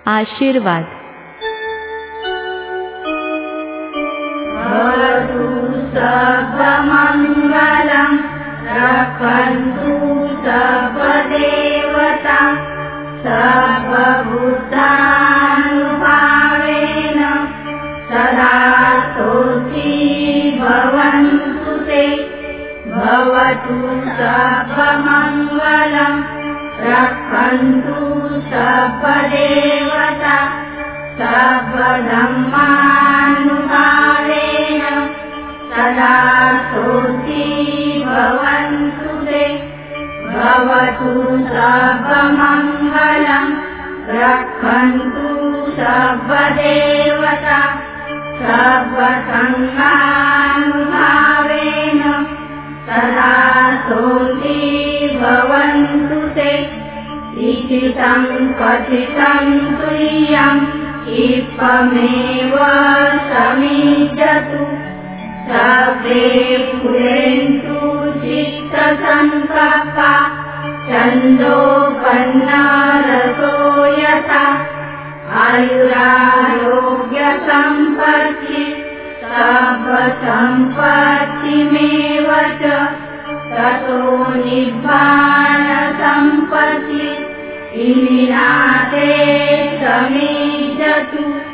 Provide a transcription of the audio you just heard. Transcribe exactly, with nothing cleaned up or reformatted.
आशीर्वाद। भवतु सर्वमङ्गलं, रक्षन्तु सर्वदेवता, सर्वभूतानुभावेन सदा सोऽसि भवन्तु ते। भवतु सर्वमङ्गलं, रक्षन्तु सर्वदेवता, सर्वधर्मानुभावेन सदा सोऽसि भवन्तु ते। भवतु सर्वमङ्गलं, रक्षन्तु सर्वदेवता, सर्वसङ्गानुभावेन सदा सोऽसि भवन्तु ते। इतितं कथितं तुल्यं क्षिप्रमेव समीजतु, सर्वे फुलेन्तु चित्तसङ्कल्पा, छन्दोपन्नरसो यथा। आयुरारोग्यसम्पत्ति सर्वसम्पत्तिमेव च, ततो निब्बाणसम्पत्ति इमिनाते समीजतु।